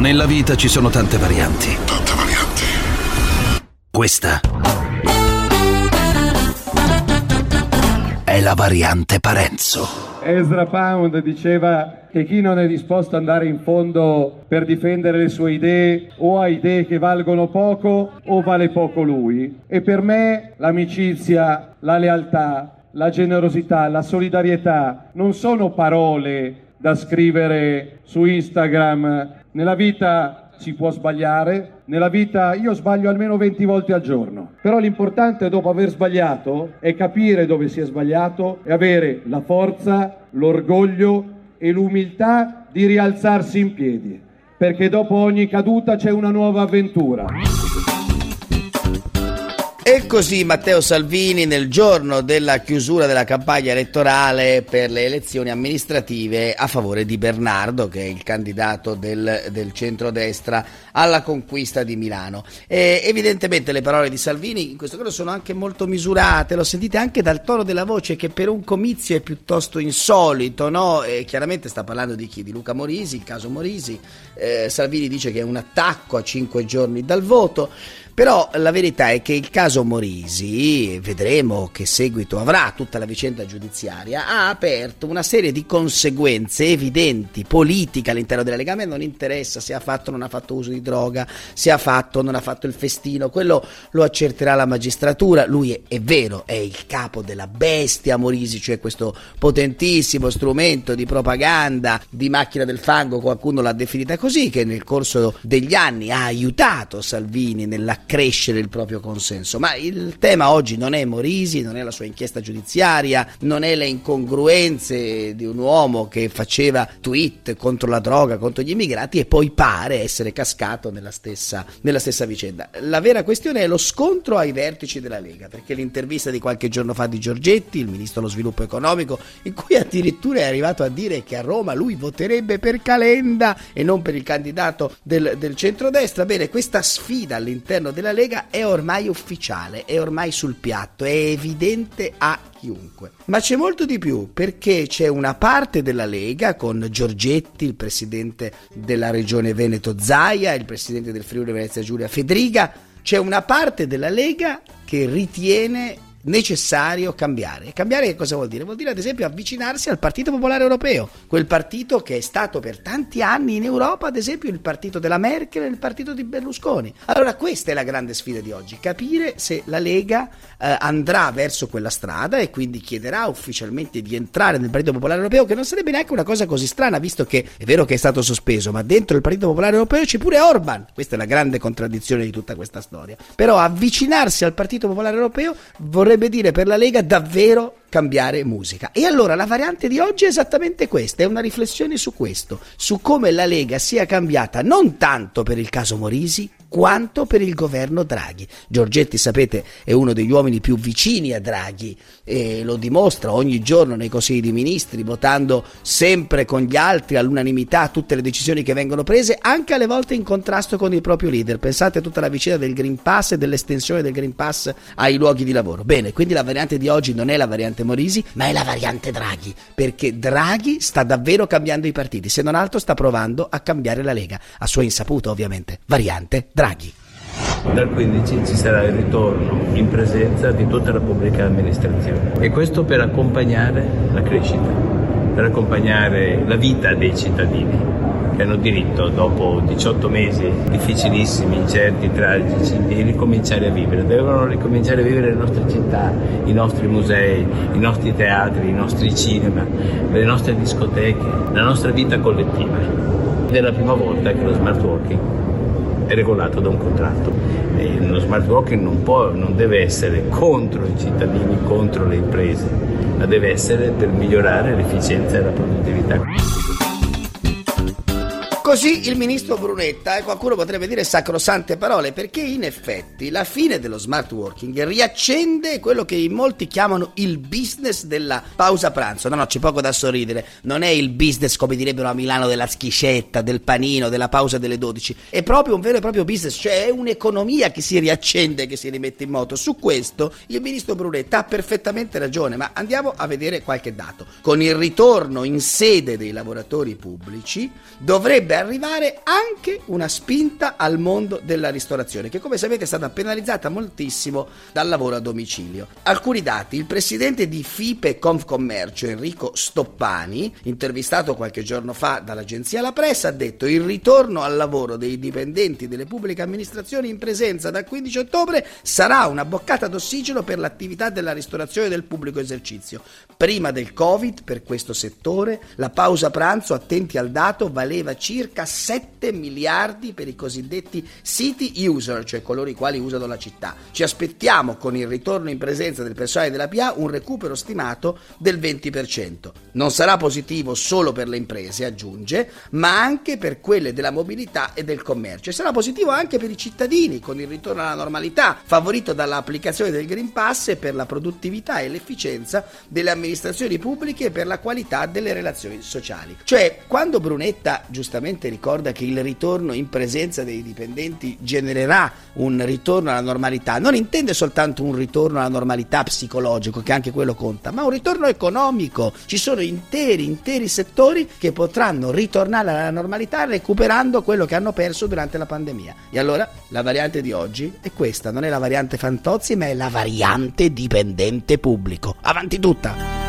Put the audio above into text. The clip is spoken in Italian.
Nella vita ci sono tante varianti. Questa è la variante Parenzo. Ezra Pound diceva che chi non è disposto ad andare in fondo per difendere le sue idee o ha idee che valgono poco o vale poco lui. E per me l'amicizia, la lealtà, la generosità, la solidarietà non sono parole da scrivere su Instagram. Nella vita si può sbagliare, nella vita io sbaglio almeno 20 volte al giorno, però l'importante dopo aver sbagliato è capire dove si è sbagliato e avere la forza, l'orgoglio e l'umiltà di rialzarsi in piedi, perché dopo ogni caduta c'è una nuova avventura. E così Matteo Salvini nel giorno della chiusura della campagna elettorale per le elezioni amministrative a favore di Bernardo, che è il candidato del centrodestra alla conquista di Milano. E evidentemente le parole di Salvini in questo caso sono anche molto misurate, lo sentite anche dal tono della voce che per un comizio è piuttosto insolito, no? E chiaramente sta parlando di chi? Di Luca Morisi, il caso Morisi. Salvini dice che è un attacco a 5 giorni dal voto. Però la verità è che il caso Morisi, vedremo che seguito avrà tutta la vicenda giudiziaria, ha aperto una serie di conseguenze evidenti, politiche all'interno della Lega. A me non interessa se ha fatto o non ha fatto uso di droga, se ha fatto o non ha fatto il festino, quello lo accerterà la magistratura. Lui è vero, è il capo della bestia Morisi, cioè questo potentissimo strumento di propaganda, di macchina del fango, qualcuno l'ha definita così, che nel corso degli anni ha aiutato Salvini nella crescere il proprio consenso. Ma il tema oggi non è Morisi, non è la sua inchiesta giudiziaria, non è le incongruenze di un uomo che faceva tweet contro la droga, contro gli immigrati e poi pare essere cascato nella stessa vicenda. La vera questione è lo scontro ai vertici della Lega, perché l'intervista di qualche giorno fa di Giorgetti, il ministro dello sviluppo economico, in cui addirittura è arrivato a dire che a Roma lui voterebbe per Calenda e non per il candidato del centrodestra. Bene, questa sfida all'interno della Lega è ormai ufficiale, è ormai sul piatto, è evidente a chiunque. Ma c'è molto di più, perché c'è una parte della Lega con Giorgetti, il presidente della regione Veneto Zaia, il presidente del Friuli Venezia Giulia Fedriga, c'è una parte della Lega che ritiene necessario cambiare. E cambiare che cosa vuol dire? Vuol dire ad esempio avvicinarsi al Partito Popolare Europeo, quel partito che è stato per tanti anni in Europa, ad esempio il partito della Merkel e il partito di Berlusconi. Allora questa è la grande sfida di oggi, capire se la Lega andrà verso quella strada e quindi chiederà ufficialmente di entrare nel Partito Popolare Europeo, che non sarebbe neanche una cosa così strana, visto che è vero che è stato sospeso, ma dentro il Partito Popolare Europeo c'è pure Orban. Questa è la grande contraddizione di tutta questa storia. Però avvicinarsi al Partito Popolare Europeo vorrebbe dire per la Lega davvero cambiare musica. E allora la variante di oggi è esattamente questa, è una riflessione su questo, su come la Lega sia cambiata non tanto per il caso Morisi quanto per il governo Draghi. Giorgetti, sapete, è uno degli uomini più vicini a Draghi e lo dimostra ogni giorno nei consigli di ministri, votando sempre con gli altri all'unanimità tutte le decisioni che vengono prese, anche alle volte in contrasto con il proprio leader. Pensate a tutta la vicenda del Green Pass e dell'estensione del Green Pass ai luoghi di lavoro. Bene, quindi la variante di oggi non è la variante Morisi, ma è la variante Draghi, perché Draghi sta davvero cambiando i partiti, se non altro sta provando a cambiare la Lega, a sua insaputa ovviamente. Variante Draghi. Dal 15 ci sarà il ritorno in presenza di tutta la pubblica amministrazione e questo per accompagnare la crescita, per accompagnare la vita dei cittadini che hanno diritto, dopo 18 mesi difficilissimi, incerti, tragici, di ricominciare a vivere. Devono ricominciare a vivere le nostre città, i nostri musei, i nostri teatri, i nostri cinema, le nostre discoteche, la nostra vita collettiva. Ed è la prima volta che lo smart working è regolato da un contratto. E lo smart working non deve essere contro i cittadini, contro le imprese, ma deve essere per migliorare l'efficienza e la produttività. Così il ministro Brunetta, e qualcuno potrebbe dire sacrosante parole, perché in effetti la fine dello smart working riaccende quello che in molti chiamano il business della pausa pranzo. No, c'è poco da sorridere, non è il business come direbbero a Milano della schiscetta, del panino, della pausa delle 12, è proprio un vero e proprio business, cioè è un'economia che si riaccende, che si rimette in moto. Su questo il ministro Brunetta ha perfettamente ragione, ma andiamo a vedere qualche dato. Con il ritorno in sede dei lavoratori pubblici dovrebbe deve arrivare anche una spinta al mondo della ristorazione, che come sapete è stata penalizzata moltissimo dal lavoro a domicilio. Alcuni dati: il presidente di FIPE Confcommercio, Enrico Stoppani, intervistato qualche giorno fa dall'agenzia La Pressa, ha detto: il ritorno al lavoro dei dipendenti delle pubbliche amministrazioni in presenza dal 15 ottobre sarà una boccata d'ossigeno per l'attività della ristorazione del pubblico esercizio. Prima del Covid, per questo settore, la pausa pranzo, attenti al dato, valeva circa 7 miliardi per i cosiddetti city user, cioè coloro i quali usano la città. Ci aspettiamo con il ritorno in presenza del personale della PA un recupero stimato del 20%. Non sarà positivo solo per le imprese, aggiunge, ma anche per quelle della mobilità e del commercio, e sarà positivo anche per i cittadini con il ritorno alla normalità, favorito dall'applicazione del Green Pass e per la produttività e l'efficienza delle amministrazioni pubbliche e per la qualità delle relazioni sociali. Cioè, quando Brunetta giustamente ricorda che il ritorno in presenza dei dipendenti genererà un ritorno alla normalità, non intende soltanto un ritorno alla normalità psicologico, che anche quello conta, ma un ritorno economico. Ci sono interi settori che potranno ritornare alla normalità recuperando quello che hanno perso durante la pandemia. E allora la variante di oggi è questa, non è la variante Fantozzi, ma è la variante dipendente pubblico. Avanti tutta!